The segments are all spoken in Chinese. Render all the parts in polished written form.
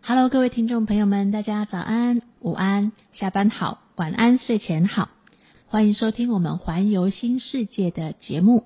Hello， 各位听众朋友们，大家早安、午安、下班好、晚安、睡前好，欢迎收听我们环游新世界的节目。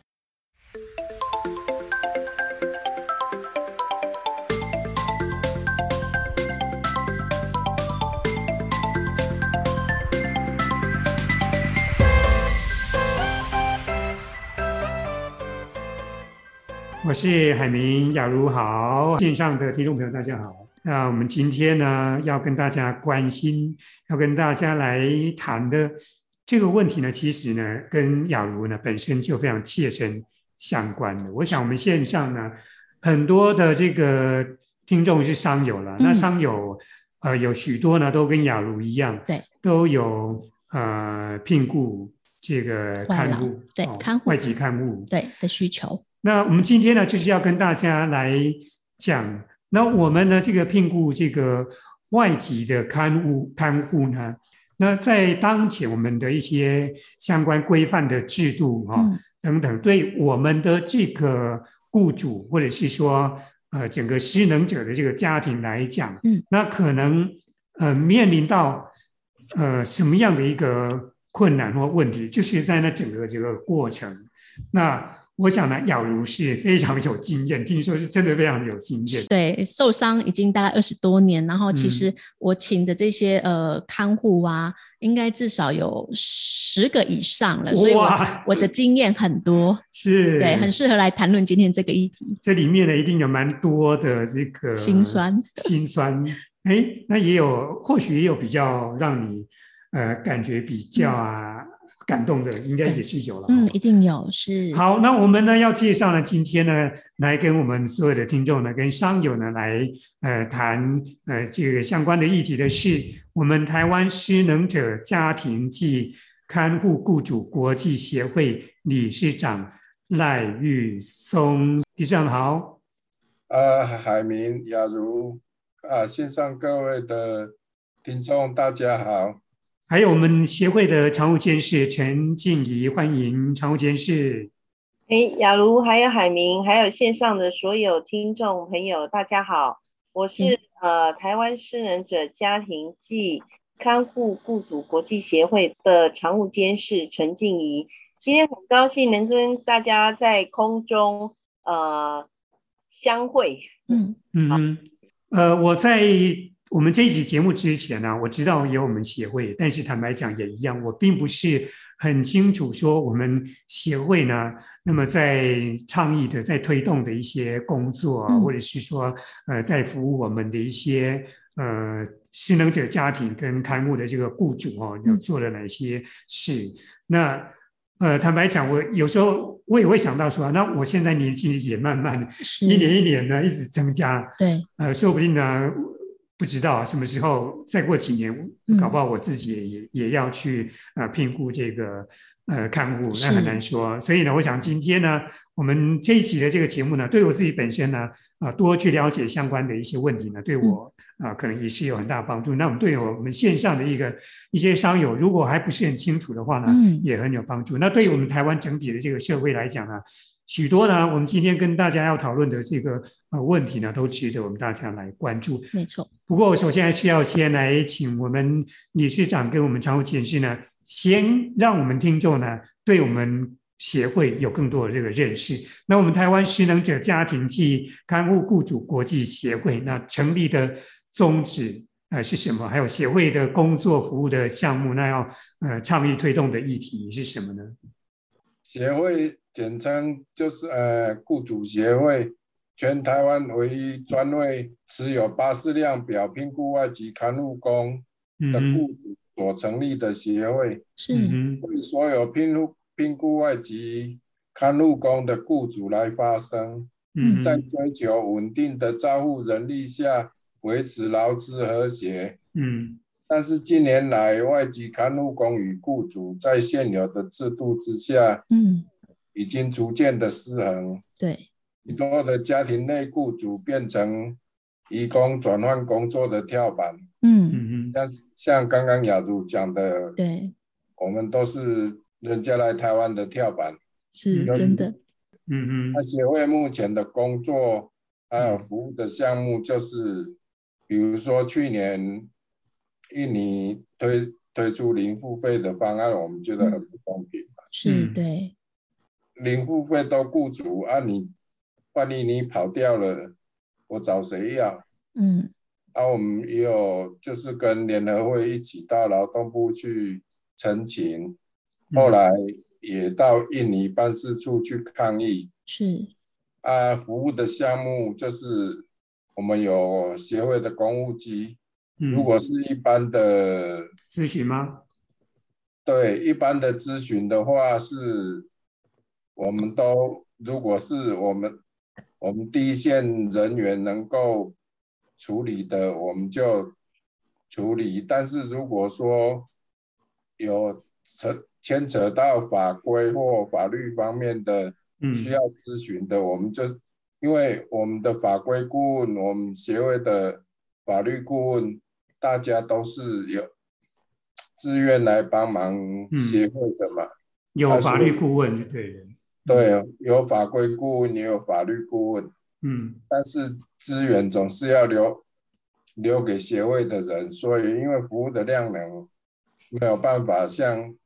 我是海明，雅茹好，线上的听众朋友大家好。那我们今天呢，要跟大家关心，要跟大家来谈的这个问题呢，其实呢，跟雅茹呢本身就非常切身相关的。我想我们线上呢，很多的这个听众是商友了，那商友有许多呢都跟雅茹一样， 对， 都有聘雇这个看护， 对，看护外籍看护对的需求。 那我们今天呢，就是要跟大家来讲，那我们呢这个聘雇这个外籍的看护呢，那在当前我们的一些相关规范的制度等等，对我们的这个雇主或者是说整个失能者的这个家庭来讲，那可能面临到什么样的一个困难或问题，就是在那整个这个过程，那我想呢，雅茹是非常有经验，听说是真的非常有经验。 对，受伤已经大概20多年，然后其实我请的这些看护啊，应该至少有10个以上了，所以我的经验很多， 是， 对，很适合来谈论今天这个议题。 这里面呢，一定有蛮多的这个辛酸， 那也有，或许也有比较让你感觉比较感动的，应该也是有了。 一定有。是。 好，那我们呢要介绍呢，今天呢来跟我们所有的听众呢，跟商友呢来谈这个相关的议题的是，我们台湾失能者家庭暨看护雇主国际协会理事长赖玉松。理事长好。 海明、雅茹线上各位的听众大家好。 还有我们协会的常务监事陈静怡，欢迎常务监事。 雅茹还有海明还有线上的所有听众朋友大家好，我是台湾失能者家庭暨看护雇主国际协会的常务监事陈静怡。今天很高兴能跟大家在空中相会。 我在我们这一集节目之前呢，我知道有我们协会，但是坦白讲也一样，我并不是很清楚说我们协会呢，那么在倡议的、在推动的一些工作或者是说在服务我们的一些失能者家庭跟看护的这个雇主有做了哪些事。那坦白讲，我有时候我也会想到说，那我现在年纪也慢慢一年一年呢一直增加， 对， 说不定呢。不知道什么时候，再过几年，搞不好我自己也要去聘雇这个看护，那很难说。所以呢，我想今天呢，我们这一期的这个节目呢，对我自己本身呢，多去了解相关的一些问题呢，对我可能也是有很大帮助。那我们对我们线上的一些商友，如果还不是很清楚的话呢，也很有帮助。那对于我们台湾整体的这个社会来讲呢，许多呢，我们今天跟大家要讨论的这个问题呢，都值得我们大家来关注。 没错。 不过，我首先还是要先来请我们理事长跟我们常务监事呢，先让我们听众呢，对我们协会有更多的这个认识。那我们台湾失能者家庭暨看护雇主国际协会，那成立的宗旨是什么？还有协会的工作服务的项目，那要倡议推动的议题是什么呢？ 协会简称就是雇主协会，全台湾唯一专为持有巴氏量表聘雇外籍看护工的雇主所成立的协会，为所有聘雇外籍看护工的雇主来发声，在追求稳定的照护人力下维持劳资和谐。但是近年来，外籍看护工与雇主在现有的制度之下，已经逐渐的失衡。 对， 许多的家庭内雇主变成移工转换工作的跳板。像刚刚雅茹讲的， 对， 我们都是人家来台湾的跳板， 是真的。 那协会目前的工作还有服务的项目就是比如说去年印尼推出零付费的方案，我们觉得很不公平嘛。 是，对， 零付费都雇主啊你，万一你跑掉了，我找谁要？我们也有就是跟联合会一起到劳动部去陈情，后来也到印尼办事处去抗议。 是服务的项目就是我们有协会的公务机，如果是一般的咨询吗？ 对，一般的咨询的话是，我们都如果是我们第一线人员能够处理的，我们就处理。但是如果说有牵扯到法规或法律方面的需要咨询的，我们就因为我们的法规顾问，我们协会的法律顾问，大家都是有自愿来帮忙协会的嘛。 有法律顾问就对了。 对，有法规顾问，也有法律顾问。但是资源总是要留给协会的人，所以因为服务的量能没有办法像，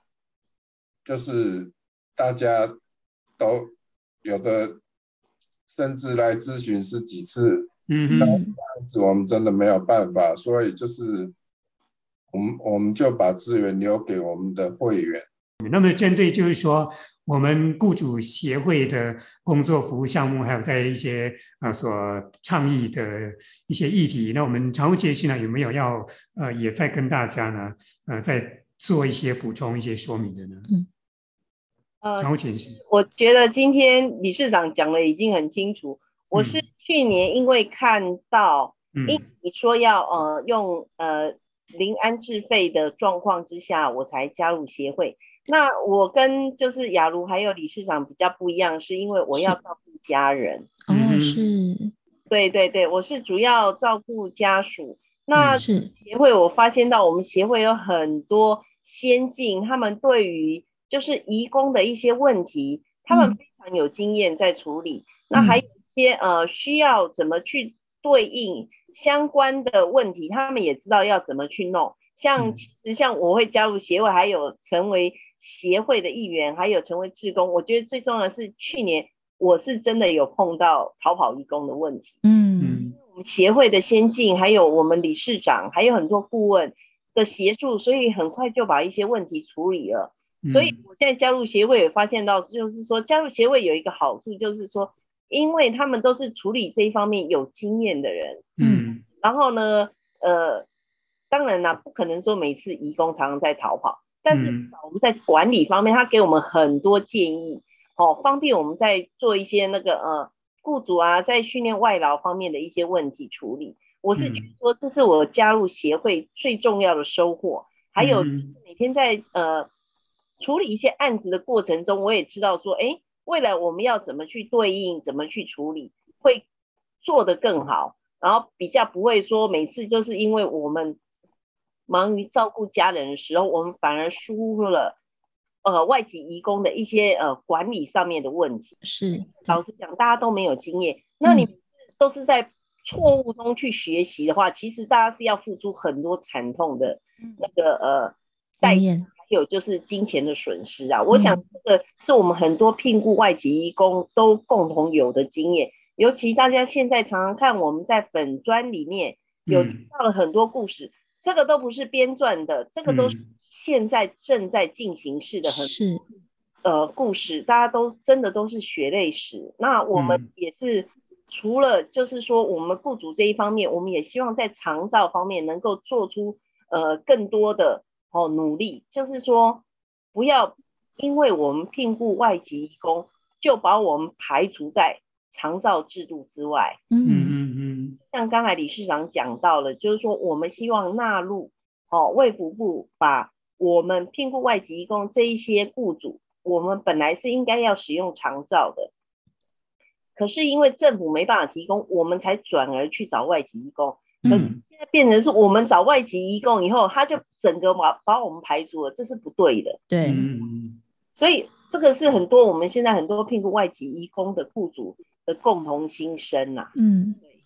就是大家都有的甚至来咨询10几次，那这样子我们真的没有办法，所以就是我们就把资源留给我们的会员。 那么针对就是说我们雇主协会的工作服务项目，还有在一些所倡议的一些议题，那我们常务杰系呢有没有要也在跟大家呢再做一些补充、一些说明的呢？常务杰系， 我觉得今天理事长讲的已经很清楚。我是去年因为看到，你说要用零安置费的状况之下，我才加入协会。那我跟就是雅茹还有理事长比较不一样，是因为我要照顾家人。 是， 对对对，我是主要照顾家属。那协会我发现到我们协会有很多先进，他们对于就是移工的一些问题，他们非常有经验在处理。那还有一些需要怎么去对应相关的问题，他们也知道要怎么去弄。其实像我会加入协会，还有成为协会的一员，还有成为志工。我觉得最重要的是去年我是真的有碰到逃跑移工的问题。我们协会的先进，还有我们理事长，还有很多顾问的协助，所以很快就把一些问题处理了。所以我现在加入协会也发现到，就是说加入协会有一个好处，就是说因为他们都是处理这一方面有经验的人。然后呢当然啦，不可能说每次移工常常在逃跑，但是至少我们在管理方面，他给我们很多建议，方便我们在做一些那个雇主在训练外劳方面的一些问题处理。我是觉得说这是我加入协会最重要的收获。还有就是每天在处理一些案子的过程中，我也知道说未来我们要怎么去对应，怎么去处理，会做得更好，然后比较不会说每次就是因为我们忙于照顾家人的时候，我们反而疏忽了外籍移工的一些管理上面的问题。 是， 老实讲，大家都没有经验，那你都是在错误中去学习的话，其实大家是要付出很多惨痛的那个代价，还有就是金钱的损失啊。我想这个是我们很多聘雇外籍移工都共同有的经验。尤其大家现在常常看我们在粉专里面有听到了很多故事，这个都不是编撰的，这个都是现在正在进行式的很故事，大家都真的都是血泪史。那我们也是除了就是说我们雇主这一方面，我们也希望在长照方面能够做出更多的努力，就是说不要因为我们聘雇外籍移工就把我们排除在长照制度之外。像刚才理事长讲到了，就是说我们希望纳入卫福部，把我们聘雇外籍移工这一些雇主，我们本来是应该要使用长照的，可是因为政府没办法提供，我们才转而去找外籍移工。可是现在变成是我们找外籍移工以后，他就整个把我们排除了，这是不对的。 对， 所以这个是很多我们现在很多聘雇外籍移工的雇主的共同心声啊。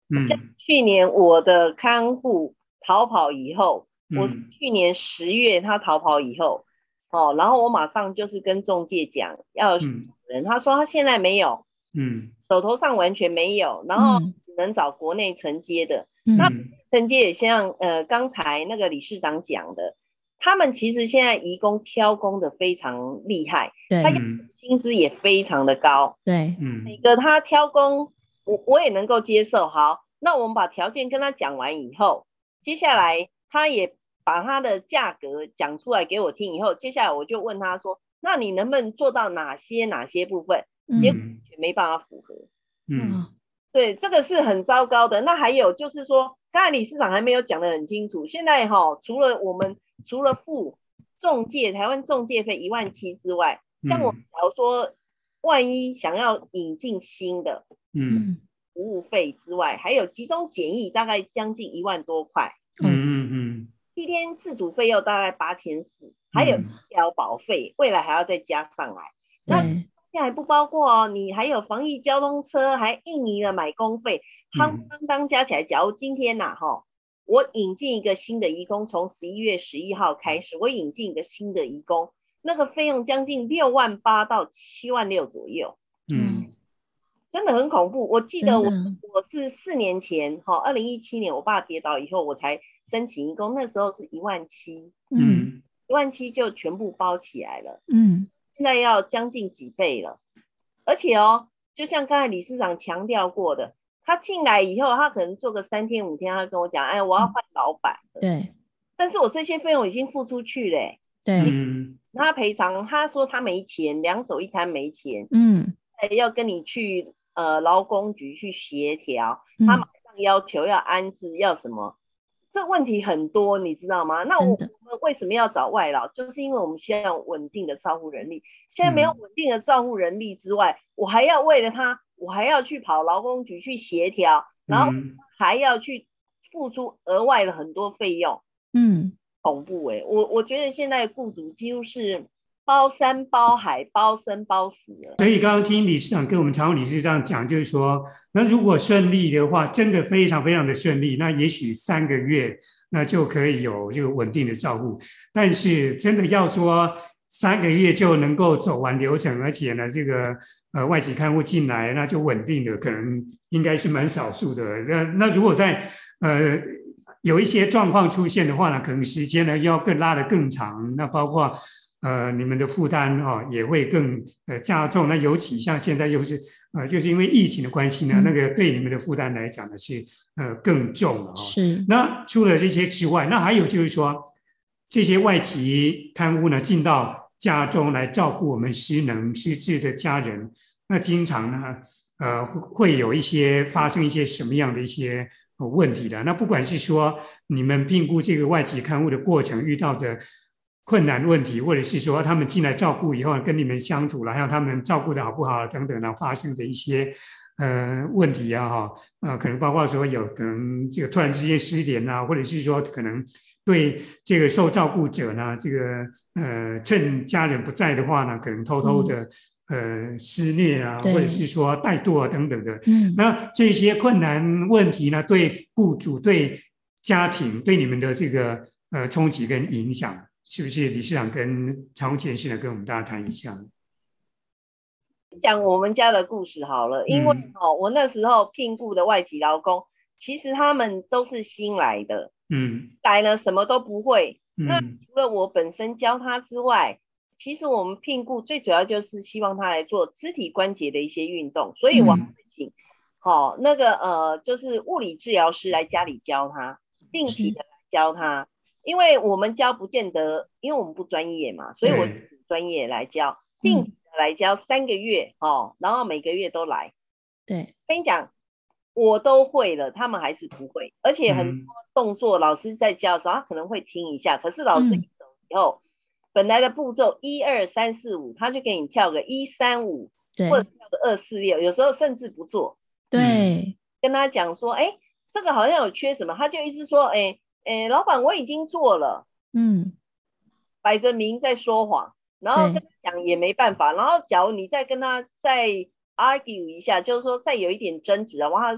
像去年我的看护逃跑以后，我是去年10月他逃跑以后，然后我马上就是跟仲介讲要人，他说他现在没有，手头上完全没有，然后只能找国内承接的。那承接也像刚才那个理事长讲的，他们其实现在移工挑工的非常厉害，他薪资也非常的高， 对， 每个他挑工我也能够接受。好，那我们把条件跟他讲完以后，接下来他也把他的价格讲出来给我听以后，接下来我就问他说，那你能不能做到哪些部分？结果却没办法符合。对，这个是很糟糕的。那还有就是说，刚才理事长还没有讲得很清楚，现在除了付中介台湾中介费17000之外，像我假如说万一想要引进新的服务费之外，还有集中检疫大概将近1万多块，7天自主费用大概8400，还有医疗保费未来还要再加上来。那现在还不包括你还有防疫交通车，还印尼的买工费，当加起来，假如今天我引进一个新的移工，从11月11号开始，我引进一个新的移工，那个费用将近68000到76000左右，真的很恐怖。我记得我是4年前2017年我爸跌倒以后，我才申请移工，那时候是17000，17000就全部包起来了，现在要将近几倍了。而且就像刚才理事长强调过的，他进来以后，他可能做个3天5天，他跟我讲，哎，我要换老板了。 对。 但是我这些费用已经付出去了。 对。 他赔偿，他说他没钱，2手一摊没钱。要跟你去劳工局去协调，他马上要求要安置，要什么？这问题很多，你知道吗？那我们为什么要找外劳？就是因为我们需要有稳定的照护人力。现在没有稳定的照护人力之外，我还要为了他，我还要去跑劳工局去协调，然后还要去付出额外的很多费用。恐怖我觉得现在雇主几乎是包山包海包生包死了。 所以刚刚听理事长跟我们常务理事长讲，就是说，那如果顺利的话，真的非常非常的顺利，那也许3个月那就可以有这个稳定的照顾。但是真的要说3个月就能够走完流程，而且呢，这个外籍看护进来那就稳定的，可能应该是蛮少数的。那如果在有一些状况出现的话呢，可能时间呢要拉得更长，那包括你们的负担也会更加重。那尤其像现在又是就是因为疫情的关系呢，那个对你们的负担来讲呢是更重了是。 那除了这些之外，那还有就是说，这些外籍看护呢进到家中来照顾我们失能失智的家人，那经常呢会有发生一些什么样的一些问题的？那不管是说你们评估这个外籍看护的过程遇到的困难问题，或者是说他们进来照顾以后跟你们相处了，还有他们照顾的好不好等等呢，发生的一些问题可能包括说有可能这个突然之间失联啊，或者是说可能对这个受照顾者呢，这个趁家人不在的话呢，可能偷偷的施虐啊，或者是说怠惰啊等等的。那这些困难问题呢，对雇主、对家庭、对你们的这个冲击跟影响，是不是理事长跟常务监事呢，跟我们大家谈一下？ 讲我们家的故事好了，因为我那时候聘雇的外籍劳工，其实他们都是新来的，来了什么都不会。那除了我本身教他之外，其实我们聘雇最主要就是希望他来做肢体关节的一些运动，所以我还会请那个就是物理治疗师来家里教他，定期的来教他，因为我们教不见得，因为我们不专业嘛，所以我请专业来教，定期的来教3个月然后每个月都来。 对， 跟你讲，我都会了，他们还是不会，而且很多动作老师在教的时候，他可能会听一下，可是老师一走以后，本来的步骤1、2、3、4、5，他就给你跳个1、3、5，或者跳个2、4、6，有时候甚至不做。 对， 跟他讲说，这个好像有缺什么，他就一直说，老板我已经做了，摆着明在说谎，然后跟他讲也没办法，然后假如你再跟他再 argue 一下，就是说再有一点争执，然后他就说，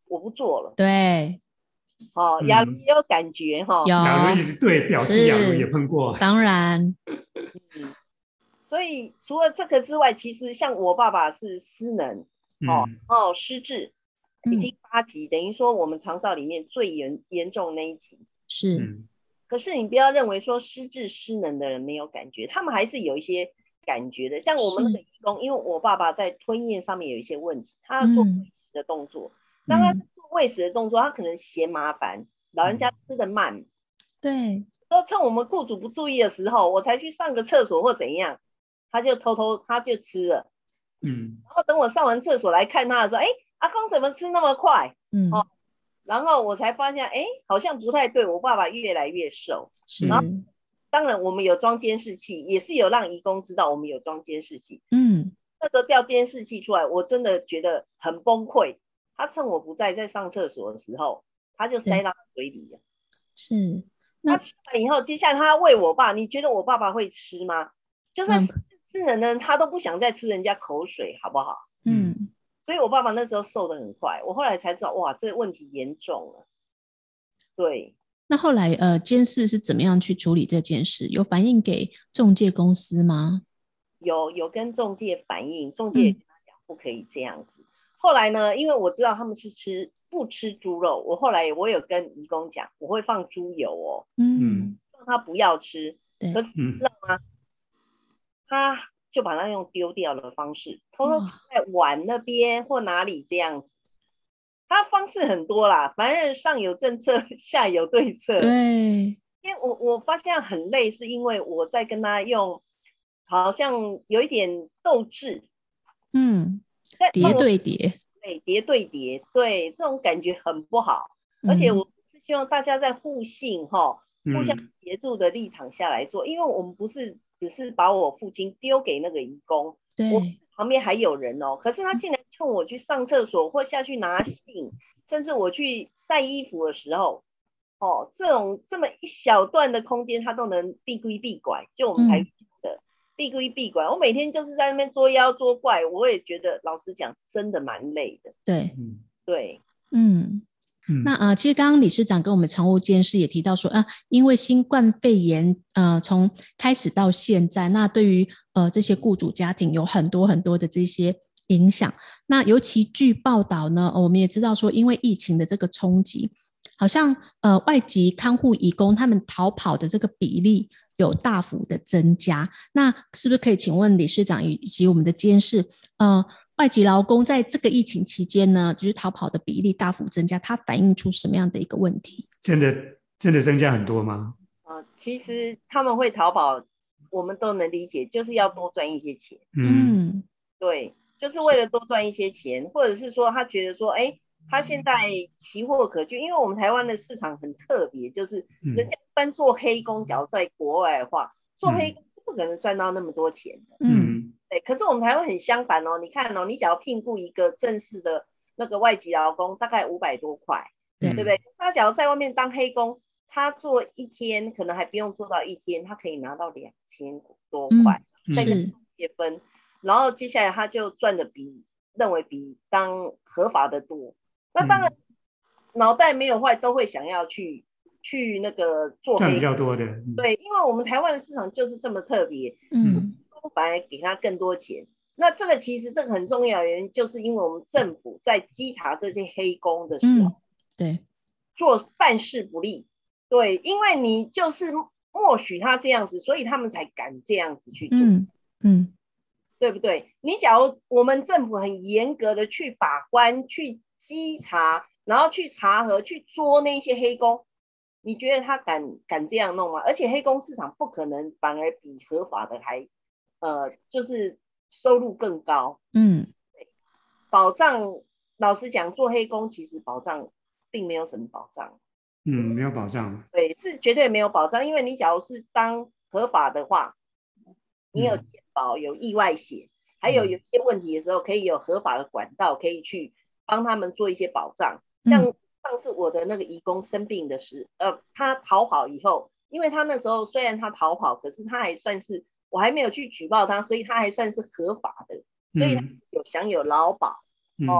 我不做了。 对， 雅茹也有感觉有雅茹对，表示雅茹也碰过， 当然。 所以除了这个之外，其实像我爸爸是失能，失智，已经8级，等于说我们长照里面最严重那一级。 是， 可是你不要认为说失智失能的人没有感觉，他们还是有一些感觉的。像我们那个义工，因为我爸爸在吞咽上面有一些问题，他要做喂食的动作，当他做喂食的动作，他可能嫌麻烦，老人家吃得慢， 对， 都趁我们雇主不注意的时候，我才去上个厕所或怎样，他就他就吃了。然后等我上完厕所来看他的时候，阿公怎么吃那么快？然后我才发现，好像不太对，我爸爸越来越瘦。然后当然我们有装监视器，也是有让移工知道我们有装监视器。那时候调监视器出来，我真的觉得很崩溃。他趁我不在上厕所的时候，他就塞到他嘴里了。 是， 他吃完以后，接下来他喂我爸，你觉得我爸爸会吃吗？就算吃人呢，他都不想再吃人家口水，好不好？所以我爸爸那时候瘦得很快，我后来才知道，哇，这问题严重了。对。 那后来监视是怎么样去处理这件事？有反映给仲介公司吗？ 有跟仲介反映，仲介也跟他讲不可以这样子。后来呢，因为我知道他们是不吃猪肉，我有跟移工讲，我会放猪油让他不要吃。可是你知道吗？他就把它用丢掉的方式，偷偷在碗那边或哪里这样子。他方式很多啦，反正上有政策，下有对策。 对， 因为我发现很累，是因为我在跟他用，好像有一点斗智， 叠对叠， 对，叠对叠，对，这种感觉很不好。而且我是希望大家在互信互相协助的立场下来做，因为我们不是只是把我父亲丢给那个移工，我旁边还有人可是他竟然趁我去上厕所或下去拿信，甚至我去晒衣服的时候，这么一小段的空间他都能避规避拐，就我们台语的避规避拐。我每天就是在那边作妖作怪，我也觉得老实讲真的蛮累的。对， 那其实刚刚理事长跟我们常务监事也提到说，因为新冠肺炎从开始到现在，那对于这些雇主家庭有很多很多的这些影响。那尤其据报道呢，我们也知道说，因为疫情的这个冲击，好像外籍看护移工他们逃跑的这个比例有大幅的增加。那是不是可以请问理事长以及我们的监事，外籍劳工在这个疫情期间呢，就是逃跑的比例大幅增加，它反映出什么样的一个问题？ 真的增加很多吗？ 其实他们会逃跑，我们都能理解，就是要多赚一些钱。对，就是为了多赚一些钱，或者是说他觉得说，他现在奇货可居，因为我们台湾的市场很特别，就是人家一般做黑工，假如在国外的话，做黑工是不可能赚到那么多钱的。对，可是我们台湾很相反你看你假如聘雇一个正式的那个外籍劳工，大概500多块，对不对？他假如在外面当黑工，他做一天可能还不用做到一天，他可以拿到2000多块，再跟中介分，然后接下来他就赚的认为比当合法的多。那当然脑袋没有坏都会想要去那个做黑工， 赚比较多的。 对，因为我们台湾的市场就是这么特别，反而给他更多钱。那这个其实这个很重要的原因，就是因为我们政府在稽查这些黑工的时候，办事不力。对，因为你就是默许他这样子，所以他们才敢这样子去做。对不对？你假如我们政府很严格的去把关、去稽查，然后去查核、去捉那些黑工，你觉得他敢这样弄吗？而且黑工市场不可能反而比合法的还就是收入更高。保障老实讲，做黑工其实保障并没有什么保障。 没有保障。 对，是绝对没有保障，因为你假如是当合法的话，你有健保、有意外险，还有一些问题的时候，可以有合法的管道，可以去帮他们做一些保障。像上次我的那个移工生病的时，他逃跑以后，因为他那时候虽然他逃跑，可是他还算是我还没有去举报他，所以他还算是合法的，所以他有享有劳保。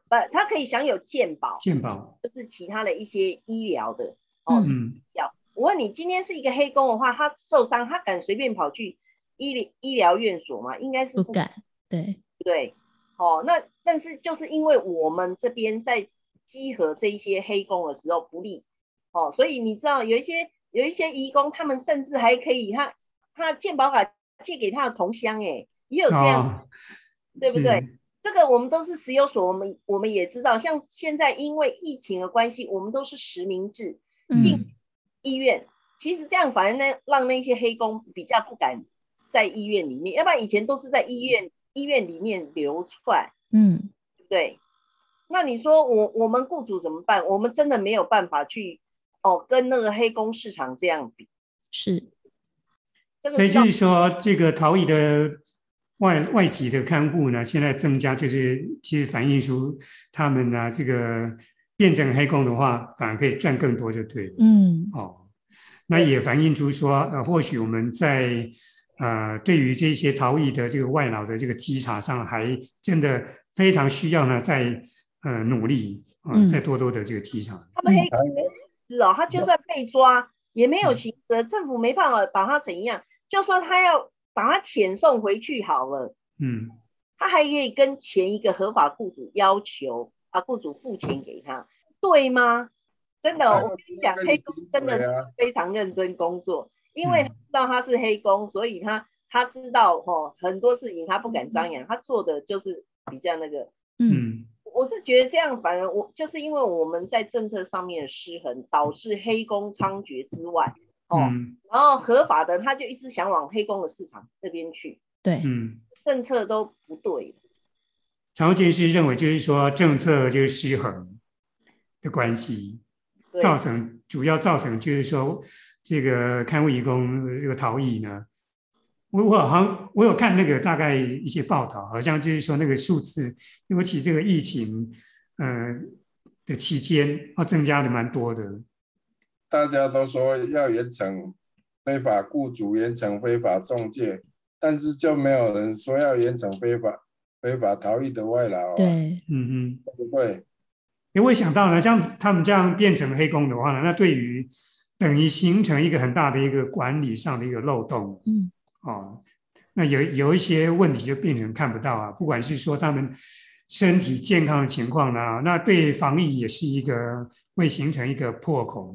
他可以享有健保，就是其他的一些医疗的我问你，今天是一个黑工的话，他受伤，他敢随便跑去医疗院所吗？应该是不敢， 对，那但是就是因为我们这边在稽核这一些黑工的时候不利，所以你知道有一些移工，他们甚至还可以他健保卡借给他的同乡，也有这样，对不对？这个我们都是食有所，我们也知道，像现在因为疫情的关系，我们都是实名制进医院，其实这样反而呢让那些黑工比较不敢在医院里面，要不然以前都是在医院里面流窜，对不对？那你说我们雇主怎么办？我们真的没有办法去跟那个黑工市场这样比， 是。 所以就是说，这个逃逸的外籍的看护呢，现在增加，就是其实反映出他们呢，这个变成黑工的话，反而可以赚更多，就对了。那也反映出说，或许我们在对于这些逃逸的这个外劳的这个稽查上，还真的非常需要呢，在努力再多多的这个稽查。 他们黑工他就算被抓也没有刑责，政府没办法把他怎样。就说他要把他遣送回去好了，他还可以跟前一个合法雇主要求把雇主付钱给他，对吗？真的，我跟你讲，黑工真的非常认真工作，因为他知道他是黑工，所以他知道很多事情他不敢张扬，他做的就是比较那个，我是觉得这样反而就是因为我们在政策上面的失衡，导致黑工猖獗之外。然后合法的他就一直想往黑工的市场这边去， 对， 政策都不对。 常务监事认为，就是说政策就是失衡的关系，主要造成就是说这个看护移工这个逃逸呢，我有看那个大概一些报道，好像就是说那个数字，尤其这个疫情的期间，增加的蛮多的。 大家都说要严惩非法雇主，严惩非法仲介，但是就没有人说要严惩非法逃逸的外劳。 对， 对不对？ 因为想到呢，像他们这样变成黑工的话呢，那对于等于形成一个很大的一个管理上的一个漏洞。那有一些问题就变成看不到啊，不管是说他们身体健康的情况呢，那对防疫也是一个会形成一个破口。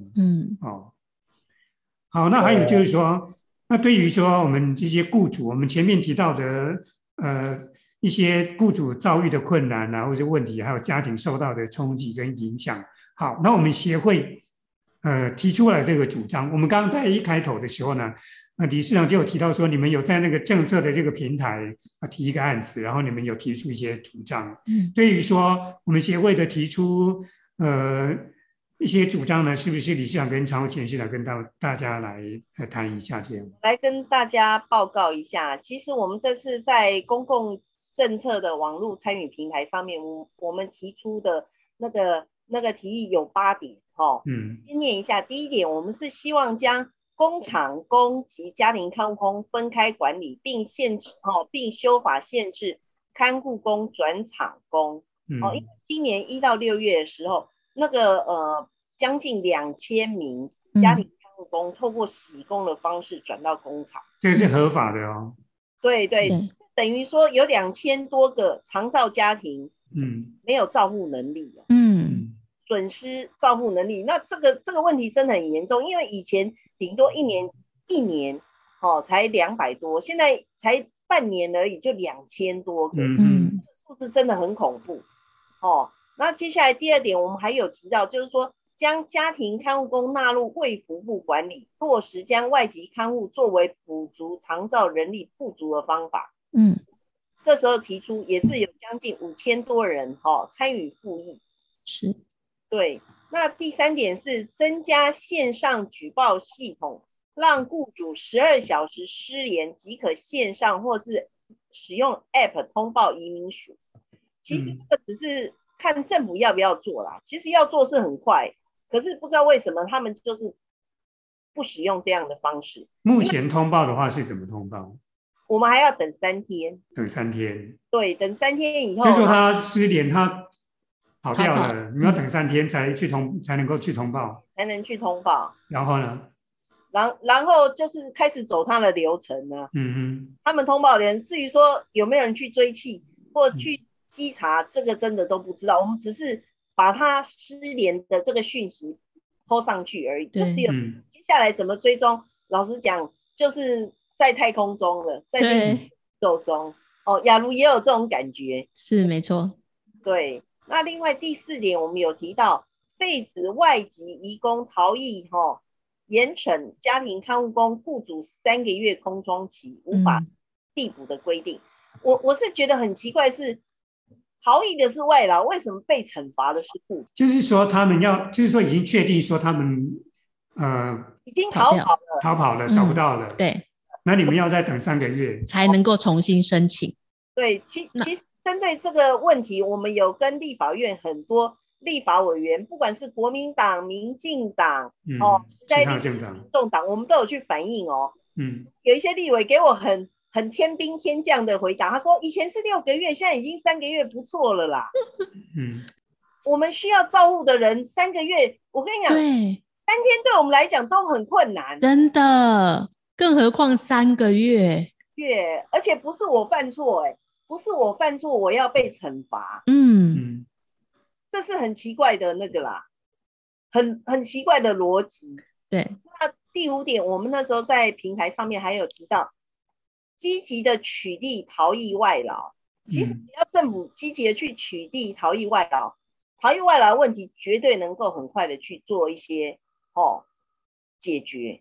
好，那还有就是说，那对于说我们这些雇主，我们前面提到的一些雇主遭遇的困难啊，或者问题，还有家庭受到的冲击跟影响。好，那我们协会提出来这个主张，我们刚刚在一开头的时候呢，理事长就有提到说，你们有在那个政策的这个平台提一个案子，然后你们有提出一些主张。对于说我们协会的提出一些主张呢，是不是理事长跟常务监事长跟大家来谈一下这样？ 来跟大家报告一下，其实我们这次在公共政策的网络参与平台上面，我们提出的那个提议有8点。先念一下。第一点，我们是希望将工厂工及家庭看护工分开管理，并修法限制看护工转厂工。因为今年1到6月的时候，那个将近2000名家庭看护工透过洗工的方式转到工厂， 这个是合法的哦。 对，等于说有2000多个长照家庭，没有照护能力了，损失照护能力。那这个问题真的很严重，因为以前顶多一年才200多，现在才半年而已就2000多个，数字真的很恐怖。那接下来第2点，我们还有提到，就是说将家庭看护工纳入卫福部管理，落实将外籍看护作为补足长照人力不足的方法。这时候提出也是有将近5000多人参与复议。 是， 对。那第3点是增加线上举报系统，让雇主12小时失联即可线上或是使用 App 通报移民署。其实这个只是看政府要不要做啦，其实要做是很快，可是不知道为什么他们就是不使用这样的方式。 目前通报的话是怎么通报？ 我们还要等3天。 等3天？ 对，等3天以后。 就是说他失联，他跑掉了，你要等3天才能够去通报， 才能去通报。 然后呢？ 然后就是开始走他的流程呢。他们通报的人，至于说有没有人去追缉或去稽查，这个真的都不知道。我们只是把他失联的这个讯息抛上去而已。就只有接下来怎么追踪，老实讲，就是在太空中了，在宇宙中。雅茹也有这种感觉。 是没错。 对。那另外第4点，我们有提到废止外籍移工逃逸严惩家庭看护工雇主3个月空窗期无法递补的规定。我是觉得很奇怪，是逃逸的是外劳，为什么被惩罚的是雇主？ 就是说他们就是说已经确定说他们已经逃跑了，找不到了。 对。 那你们要再等3个月才能够重新申请。 对，其实针对这个问题，我们有跟立法院很多立法委员，不管是国民党、民进党其他政党、 民众党，我们都有去反映有一些立委给我很天兵天将的回答，他说以前是6个月，现在已经3个月，不错了啦。我们需要照护的人3个月，我跟你讲，3天对我们来讲都很困难， 真的，更何况3个月。 而且不是我犯错不是我犯错我要被惩罚。这是很奇怪的那个啦，很奇怪的逻辑。 对。 那第5点，我们那时候在平台上面还有提到，积极的取缔逃逸外劳。其实只要政府积极的去取缔逃逸外劳，逃逸外劳的问题绝对能够很快的去做一些解决。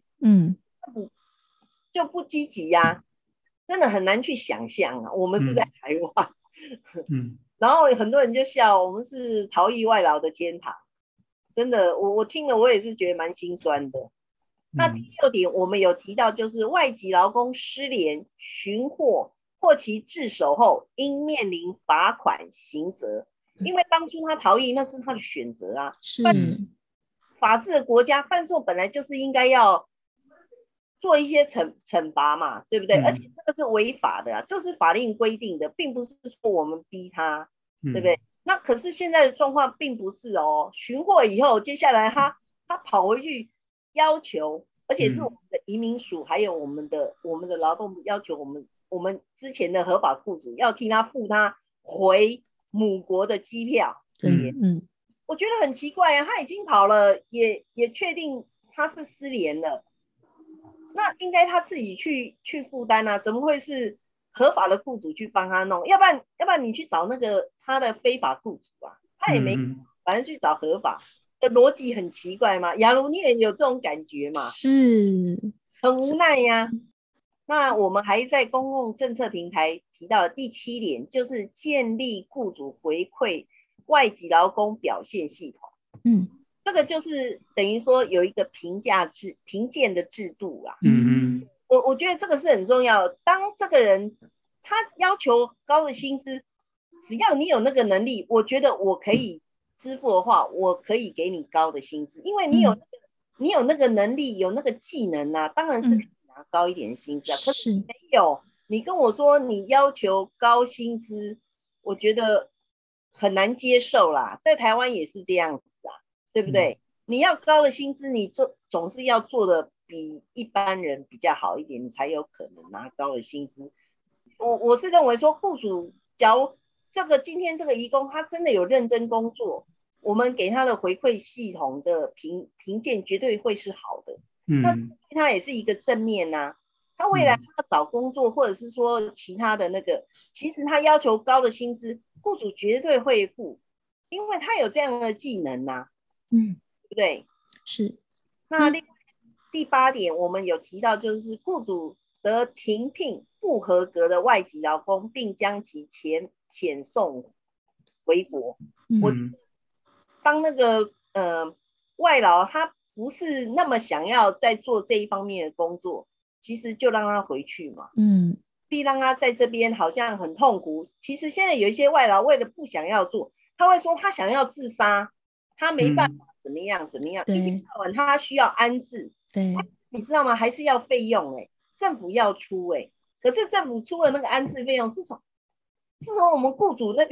就不积极真的很难去想象我们是在台湾。然后很多人就笑我们是逃逸外劳的天堂，真的，我听了我也是觉得蛮心酸的。那第6点，我们有提到就是外籍劳工失联、寻获或其自首后，应面临罚款刑责。因为当初他逃逸那是他的选择是法治的国家，犯错本来就是应该要做一些惩罚嘛，对不对？而且这个是违法的这是法令规定的，并不是说我们逼他，对不对？那可是现在的状况并不是寻获以后，接下来他跑回去要求，而且是我们的移民署还有我们的劳动部要求我们之前的合法雇主要替他付他回母国的机票。我觉得很奇怪他已经跑了，也确定他是失联了。那应该他自己去负担怎么会是合法的雇主去帮他弄？要不然你去找那个他的非法雇主他也没，反正去找合法的逻辑很奇怪嘛。雅茹你也有这种感觉嘛？ 是， 很无奈那我们还在公共政策平台提到的第7点，就是建立雇主回馈外籍劳工表现系统。这个就是等于说有一个评鉴的制度我觉得这个是很重要。当这个人他要求高的薪资，只要你有那个能力，我觉得我可以支付的话，我可以给你高的薪资，因为你有那个能力，有那个技能当然是可以拿高一点的薪资可是没有，你跟我说你要求高薪资，我觉得很难接受啦。在台湾也是这样子对不对？你要高的薪资，你总是要做的比一般人比较好一点，你才有可能拿高的薪资。我是认为说，雇主假如今天这个移工他真的有认真工作，我们给他的回馈系统的评鉴绝对会是好的。那对他也是一个正面他未来他要找工作或者是说其他的那个，其实他要求高的薪资，雇主绝对会付，因为他有这样的技能对不对？ 是。 那第8点，我们有提到，就是雇主得停聘不合格的外籍劳工，并将其遣送回国。我当那个外劳他不是那么想要再做这一方面的工作，其实就让他回去嘛。必让他在这边好像很痛苦。其实现在有一些外劳为了不想要做，他会说他想要自杀，他没办法怎么样，一天到晚他需要安置，你知道吗？还是要费用政府要出可是政府出了那个安置费用是从我们雇主那边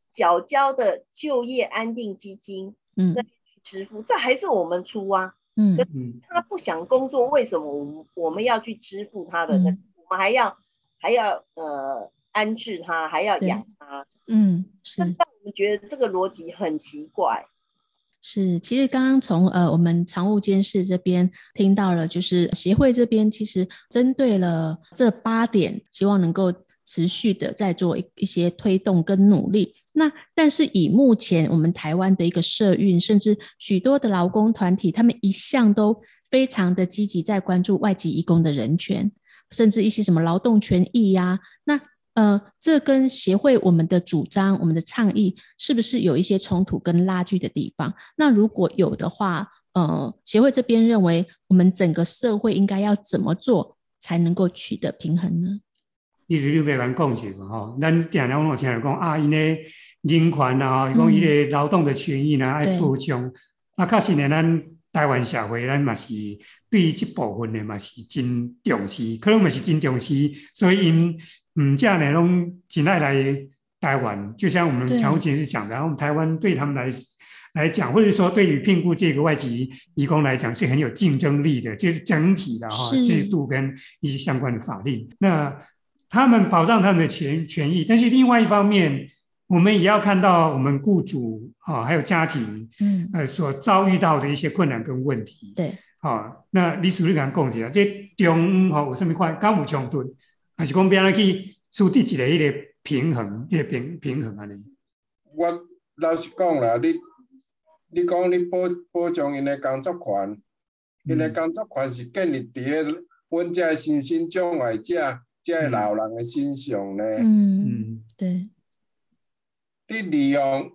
缴交的就业安定基金那边去支付，这还是我们出啊。可是他不想工作，为什么我们要去支付他的那个？我们还要安置他，还要养他。 是让我们觉得这个逻辑很奇怪。 是，其实刚刚从我们常务监事这边听到了，就是协会这边其实针对了这8点，希望能够持续的在做一些推动跟努力。那但是以目前我们台湾的一个社运，甚至许多的劳工团体，他们一向都非常的积极在关注外籍移工的人权，甚至一些什么劳动权益呀，那这跟协会我们的主张、我们的倡议是不是有一些冲突跟拉锯的地方？那如果有的话，协会这边认为我们整个社会应该要怎么做才能够取得平衡呢？ 意思你要咱讲是嘛吼，咱定常有听人讲啊，因的人权啊，讲伊个劳动的权益呢，爱保障。啊，确实呢，咱台湾社会咱嘛是对这部分的嘛是真重视，可能嘛是真重视，所以因这呢拢真爱来台湾。就像我们常务监事讲的，然后我们台湾对他们来讲，或者说对于聘雇这个外籍移工来讲是很有竞争力的，就是整体的制度跟一些相关的法令。那他们保障他们的权益，但是另外一方面，我们也要看到我们雇主还有家庭，所遭遇到的一些困难跟问题。 对， 那李署你敢讲一下，这中有什么款敢有冲突，还是讲要去处理一个平衡，平衡安尼？ 我老实讲啦，你讲你保障因的工作权，因的工作权是建立伫个阮这身心障碍者。这老人的身上呢， 对， 你利用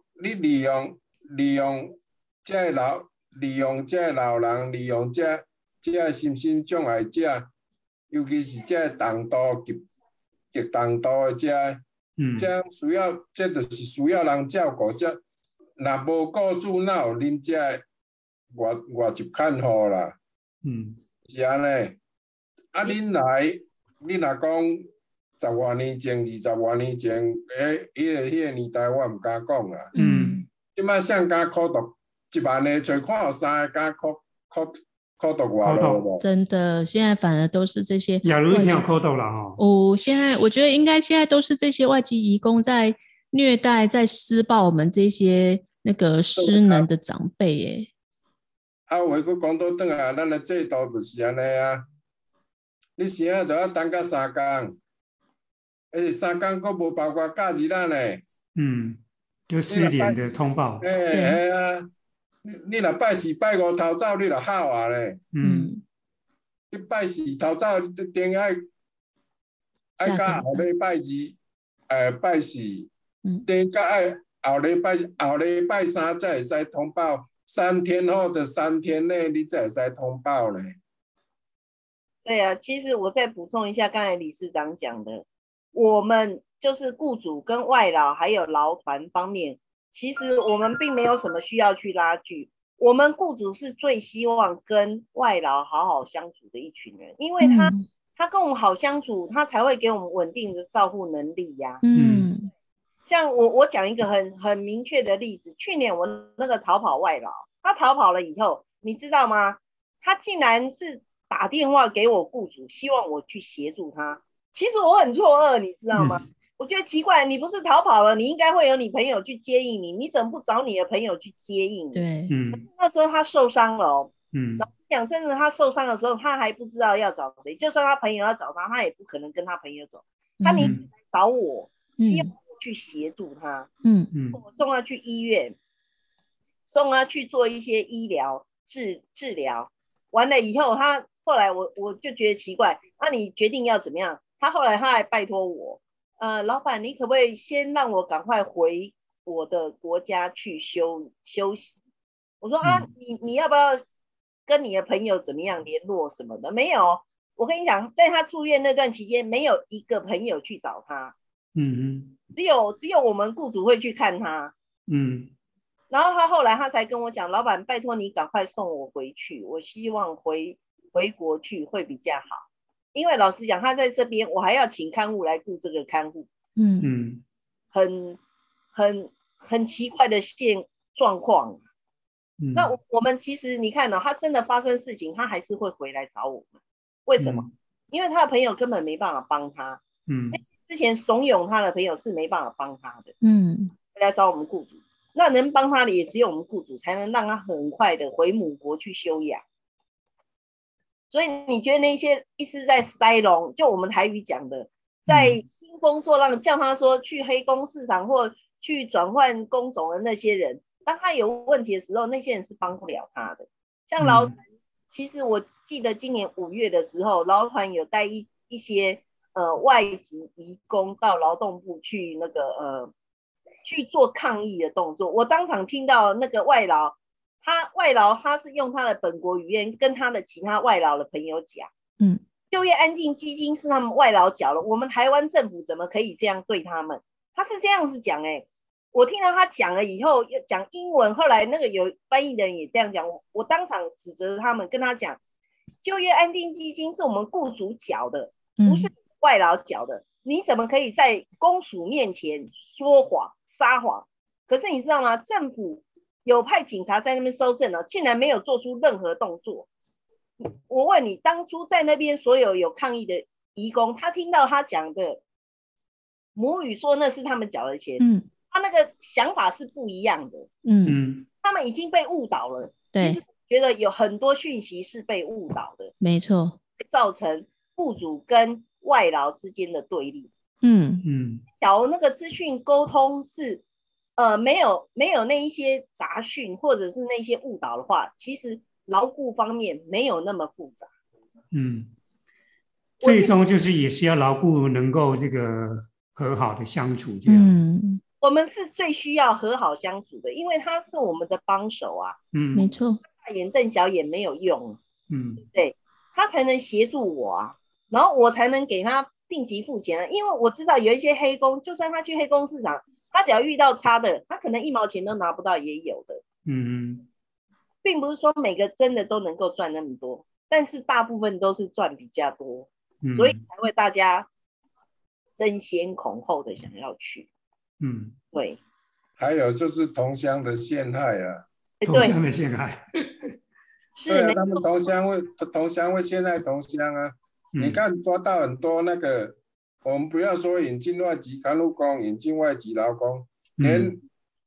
这利用这老人，利用这身心障碍者，尤其是这重度极重度的这需要，这就是需要人照顾。这若无雇主，哪有恁这外籍看护啦？是安尼。啊，恁来。你若讲10多年前、20多年前，迄个年代我毋敢讲啦。即摆谁敢苦读1万个，找看有3个敢苦读外路无？ 真的，现在反而都是这些。 亚如一定有苦读啦现在我觉得应该现在都是这些外籍移工在虐待、在施暴我们这些那个失能的长辈耶。 有话佫讲倒转来，咱的制度就是安尼啊。你生仔就要等到3天，而且3天佫无包括假日呢。 就失联的通报。 嘿啊，你若拜4拜5偷走，你就好啊咧。你拜4偷走，一定爱到后礼拜2，拜4，等到爱后礼拜3才会使通报，3天后的3天内你才会使通报咧。 对啊，其实我再补充一下刚才理事长讲的，我们就是雇主跟外劳还有劳团方面，其实我们并没有什么需要去拉锯。我们雇主是最希望跟外劳好好相处的一群人，因为他跟我们好相处，他才会给我们稳定的照护能力呀。像我讲一个很明确的例子，去年我那个逃跑外劳，他逃跑了以后，你知道吗？他竟然是打电话给我雇主，希望我去协助他。其实我很错愕，你知道吗？我觉得奇怪，你不是逃跑了，你应该会有你朋友去接应你，你怎么不找你的朋友去接应你？ 对， 那时候他受伤了哦。老实讲，真的，他受伤的时候，他还不知道要找谁。就算他朋友要找他，他也不可能跟他朋友走，他宁愿来找我，希望我去协助他。我送他去医院，送他去做一些医疗治疗。完了以后，他后来我就觉得奇怪，那你决定要怎么样？他后来他还拜托我，老板，你可不可以先让我赶快回我的国家去休息？我说你要不要跟你的朋友怎么样联络什么的？没有，我跟你讲，在他住院那段期间，没有一个朋友去找他。只有我们雇主会去看他。然后他后来他才跟我讲，老板，拜托你赶快送我回去，我希望回国去会比较好。因为老实讲，他在这边，我还要请看护来顾这个看护。 很奇怪的状况。那我们其实你看他真的发生事情，他还是会回来找我们。为什么？因为他的朋友根本没办法帮他。之前怂恿他的朋友是没办法帮他的。回来找我们雇主，那能帮他的也只有我们雇主，才能让他很快的回母国去休养。所以你觉得那些一直在塞笼，就我们台语讲的，在兴风作浪叫他说去黑工市场或去转换工种的那些人，当他有问题的时候，那些人是帮不了他的。像劳团，其实我记得今年5月的时候，劳团有带一些外籍移工到劳动部去去做抗议的动作。我当场听到那个外劳他是用他的本国语言跟他的其他外劳的朋友讲，就业安定基金是他们外劳缴了，我们台湾政府怎么可以这样对他们？他是这样子讲我听到他讲了以后讲英文，后来那个有翻译的人也这样讲，我当场指责他们，跟他讲，就业安定基金是我们雇主缴的，不是外劳缴的，你怎么可以在公署面前说谎撒谎？可是你知道吗？政府有派警察在那边搜证竟然没有做出任何动作。我问你，当初在那边所有抗议的移工，他听到他讲的母语说那是他们缴的钱，他那个想法是不一样的。他们已经被误导了。 对， 其实觉得有很多讯息是被误导的，没错， 造成雇主跟外劳之间的对立。假如那个资讯沟通是没有那一些杂讯或者是那些误导的话，其实劳雇方面没有那么复杂。 最终就是也是要劳雇能够这个和好的相处这样。 我们是最需要和好相处的，因为他是我们的帮手啊。 没错， 大眼瞪小眼没有用。对，他才能协助我啊，然后我才能给他定期付钱啊。因为我知道有一些黑工，就算他去黑工市场，他只要遇到差的，他可能1毛钱都拿不到，也有的。并不是说每个真的都能够赚那么多，但是大部分都是赚比较多，所以才会大家争先恐后的想要去。对。 还有就是同乡的陷害啊， 同乡的陷害。 对啊，他们同乡会陷害同乡啊。你看抓到很多那个，我们不要说引进外籍看护工，引进外籍劳工，连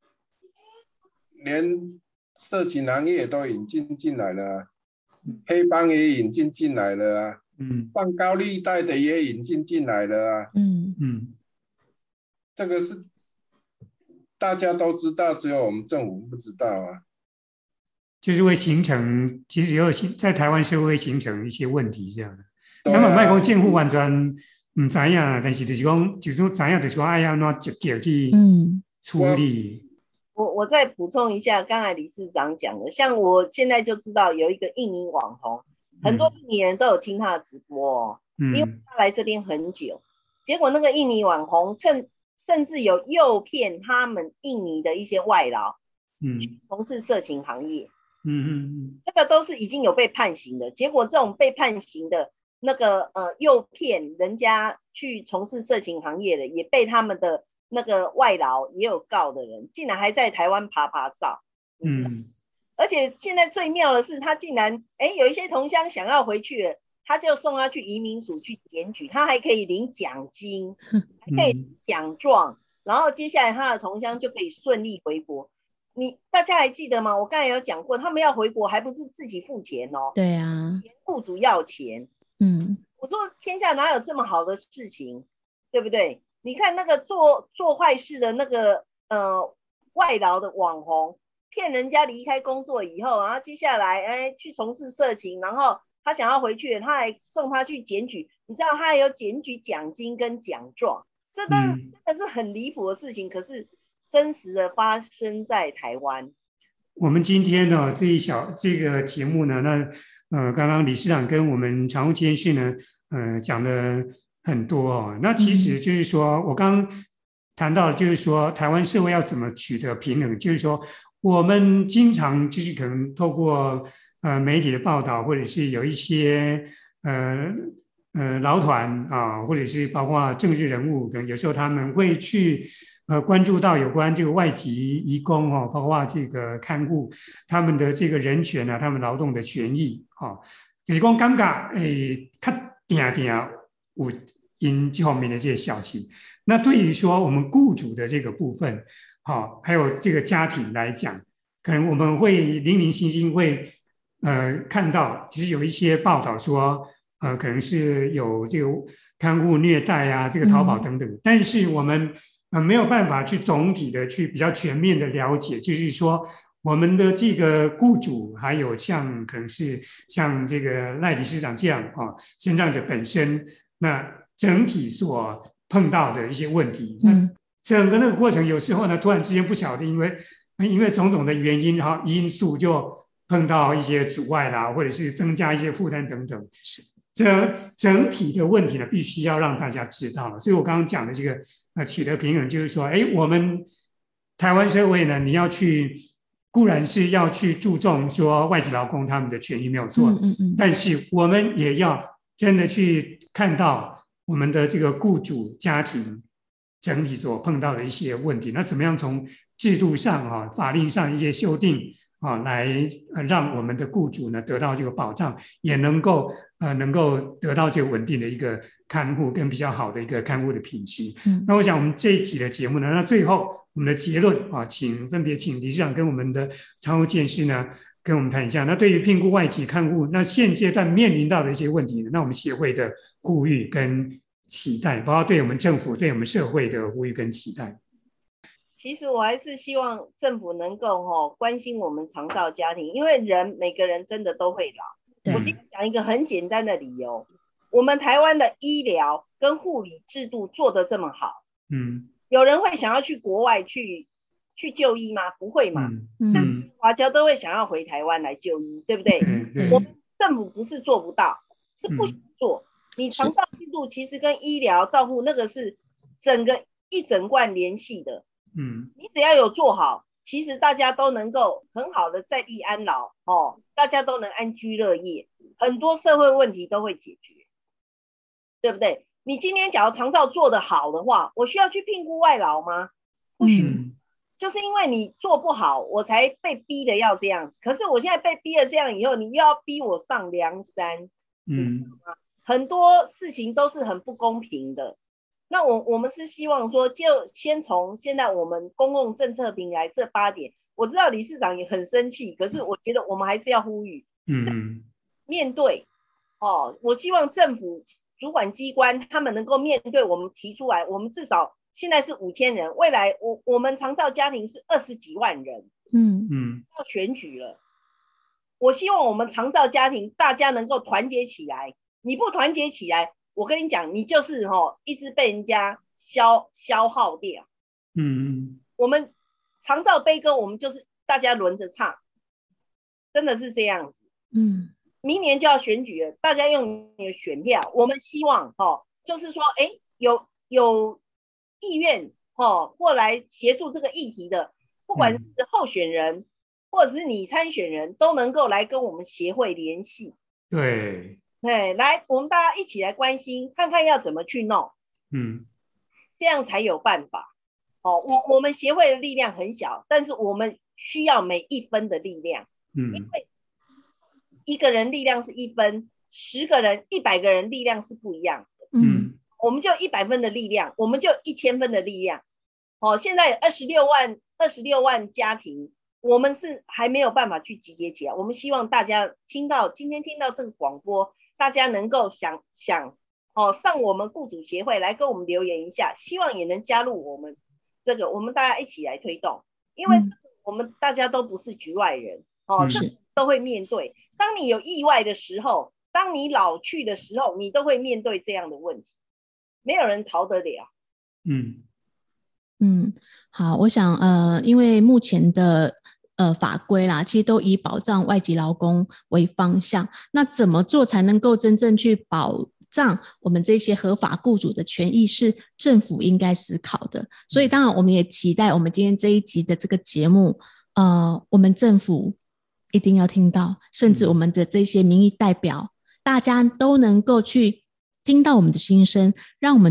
色情行业都引进来了啊，黑帮也引进来了啊，放高利贷的也引进来了啊。这个是大家都知道，只有我们政府不知道啊。 就是会形成，其实有在台湾社会会形成一些问题这样的。他们卖讲政府完全不知道，但是就是讲，就算知道，就是说哎呀，那积极去处理。 我再补充一下，刚才理事长讲的，像我现在就知道有一个印尼网红，很多印尼人都有听他的直播因为他来这边很久，结果那个印尼网红甚至有诱骗他们印尼的一些外劳，去从事色情行业。这个都是已经有被判刑的。结果这种被判刑的那个诱骗人家去从事色情行业的，也被他们的那个外劳也有告的人，竟然还在台湾爬照。而且现在最妙的是，他竟然有一些同乡想要回去了，他就送他去移民署去检举，他还可以领奖金，还可以领奖状，然后接下来他的同乡就可以顺利回国。大家还记得吗？我刚才有讲过，他们要回国还不是自己付钱对啊， 雇主要钱。我说天下哪有这么好的事情，对不对？你看那个做坏事的那个外劳的网红，骗人家离开工作以后，然后接下来去从事色情，然后他想要回去，他还送他去检举，你知道他还有检举奖金跟奖状，这真的是很离谱的事情。可是真实的发生在台湾。 我们今天呢这个节目呢，那刚刚理事长跟我们常务监事呢，讲了很多那其实就是说，我刚刚谈到就是说，台湾社会要怎么取得平衡，就是说，我们经常就是可能透过媒体的报道，或者是有一些劳团啊，或者是包括政治人物，可能有时候他们会去关注到有关这个外籍移工哦，包括这个看护他们的这个人权啊，他们劳动的权益哦，就是讲感觉较定定有因这方面的这些消息。那对于说我们雇主的这个部分，还有这个家庭来讲，可能我们会零零星星会看到，其实有一些报道说，可能是有这个看护虐待啊，这个逃跑等等，但是我们没有办法去总体的去比较全面的了解，就是说我们的这个雇主，还有像可能是像这个赖理事长这样身障者本身，那整体所碰到的一些问题，那整个那个过程有时候呢，突然之间不晓得，因为种种的原因因素，就碰到一些阻碍啦，或者是增加一些负担等等。整体的问题呢，必须要让大家知道了。所以我刚刚讲的这个取得平衡，就是说，我们台湾社会呢，你要去固然是要去注重说外籍劳工他们的权益没有错，但是我们也要真的去看到我们的这个雇主家庭整体所碰到的一些问题，那怎么样从制度上法令上一些修订来让我们的雇主呢得到这个保障，也能够得到这个稳定的一个看护跟比较好的一个看护的品质。那我想我们这一期的节目呢，那最后我们的结论分别请理事长跟我们的常务监事呢跟我们谈一下，那对于聘雇外籍看护，那现阶段面临到的一些问题呢，那我们协会的呼吁跟期待，包括对我们政府、对我们社会的呼吁跟期待。 其实我还是希望政府能够关心我们长照家庭，因为每个人真的都会老。我今天讲一个很简单的理由，我们台湾的医疗跟护理制度做得这么好，有人会想要去国外去就医吗？不会嘛。但华侨都会想要回台湾来就医，对不对？我们政府不是做不到，是不想做。你长照制度其实跟医疗照护那个是一整贯联系的。你只要有做好，其实大家都能够很好的在地安老大家都能安居乐业，很多社会问题都会解决，对不对？你今天假如长照做得好的话，我需要去聘雇外劳吗？不许。就是因为你做不好，我才被逼的要这样。可是我现在被逼了这样以后，你又要逼我上梁山，很多事情都是很不公平的。那我们是希望说，就先从现在我们公共政策平台这8点，我知道理事长也很生气，可是我觉得我们还是要呼吁，面对我希望政府主管机关他们能够面对我们提出来，我们至少现在是5000人，未来我们长照家庭是20几万人，要选举了，我希望我们长照家庭大家能够团结起来，你不团结起来，我跟你讲，你就是一直被人家消耗掉。我们长照悲歌，我们就是大家轮着唱，真的是这样子。明年就要选举了，大家用你的选票，我们希望就是说，有意愿或来协助这个议题的，不管是候选人或者是你参选人，都能够来跟我们协会联系。 对， 来，我们大家一起来关心，看看要怎么去弄，这样才有办法。我们协会的力量很小，但是我们需要每1分的力量，因为1个人力量是1分，10个人、100个人力量是不一样的。我们就100分的力量，我们就1000分的力量。现在有26万家庭，我们是还没有办法去集结起来。我们希望大家今天听到这个广播，大家能够想上我们雇主协会来跟我们留言一下，希望也能加入我们这个，我们大家一起来推动，因为我们大家都不是局外人都会面对。当你有意外的时候，当你老去的时候，你都会面对这样的问题，没有人逃得了。 好，我想因为目前的法规啦，其实都以保障外籍劳工为方向，那怎么做才能够真正去保障我们这些合法雇主的权益，是政府应该思考的。所以当然我们也期待我们今天这一集的这个节目我们政府一定要听到，甚至我们的这些民意代表大家都能够去听到我们的心声，让我们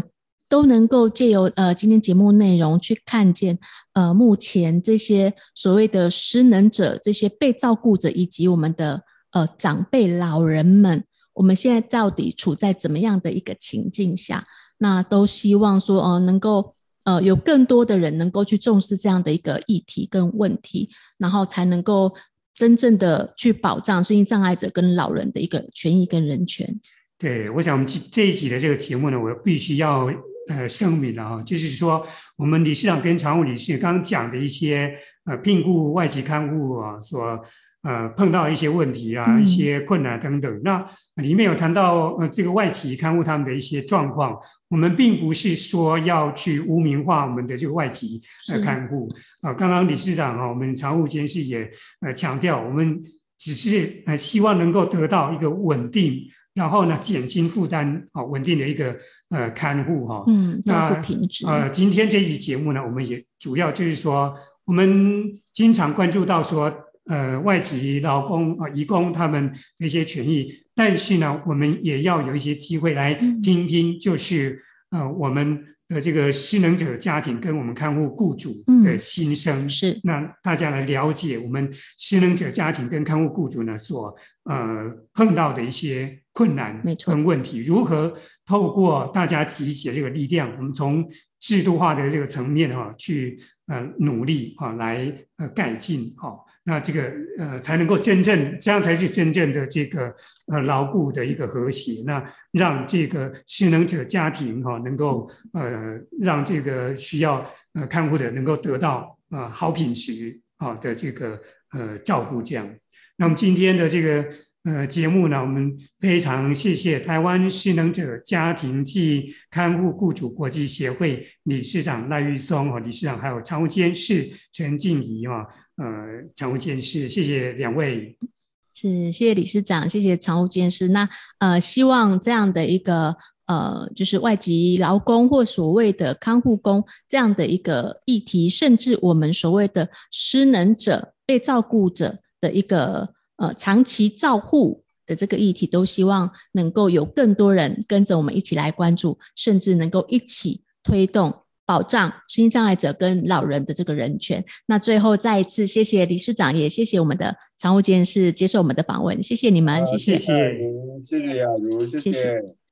都能够借由今天节目内容去看见目前这些所谓的失能者、这些被照顾者以及我们的长辈老人们，我们现在到底处在怎么样的一个情境下，那都希望说能够有更多的人能够去重视这样的一个议题跟问题，然后才能够真正的去保障身心障碍者跟老人的一个权益跟人权。 对，我想我们这一集的这个节目呢，我必须要声明了啊，就是说我们理事长跟常务理事刚刚讲的一些聘雇外籍看护啊所碰到一些问题啊，一些困难等等，那里面有谈到这个外籍看护他们的一些状况，我们并不是说要去污名化我们的这个外籍看护刚刚理事长我们常务监事也强调，我们只是希望能够得到一个稳定，然后呢减轻负担稳定的一个看护照顾品质今天这一集节目呢，我们也主要就是说，我们经常关注到说外籍劳工移工他们的一些权益，但是呢，我们也要有一些机会来听听，就是我们的这个失能者家庭跟我们看护雇主的心声， 是让大家来了解我们失能者家庭跟看护雇主呢所碰到的一些困难跟问题，如何透过大家集结这个力量，我们从制度化的这个层面去努力来改进那这个才能够真正，这样才是真正的这个牢固的一个和谐。那让这个失能者家庭能够让这个需要看护的能够得到好品质的这个照顾这样。那么今天的这个节目呢，我们非常谢谢台湾失能者家庭暨看护雇主国际协会理事长赖玉松理事长，还有常务监事陈静怡常务监事，谢谢两位。 是，谢谢理事长，谢谢常务监事。那希望这样的一个就是外籍劳工或所谓的看护工这样的一个议题，甚至我们所谓的失能者被照顾者的一个长期照护的这个议题，都希望能够有更多人跟着我们一起来关注，甚至能够一起推动保障身心障碍者跟老人的这个人权。那最后再一次谢谢理事长，也谢谢我们的常务监事接受我们的访问，谢谢你们，谢谢谢谢雅茹，谢谢。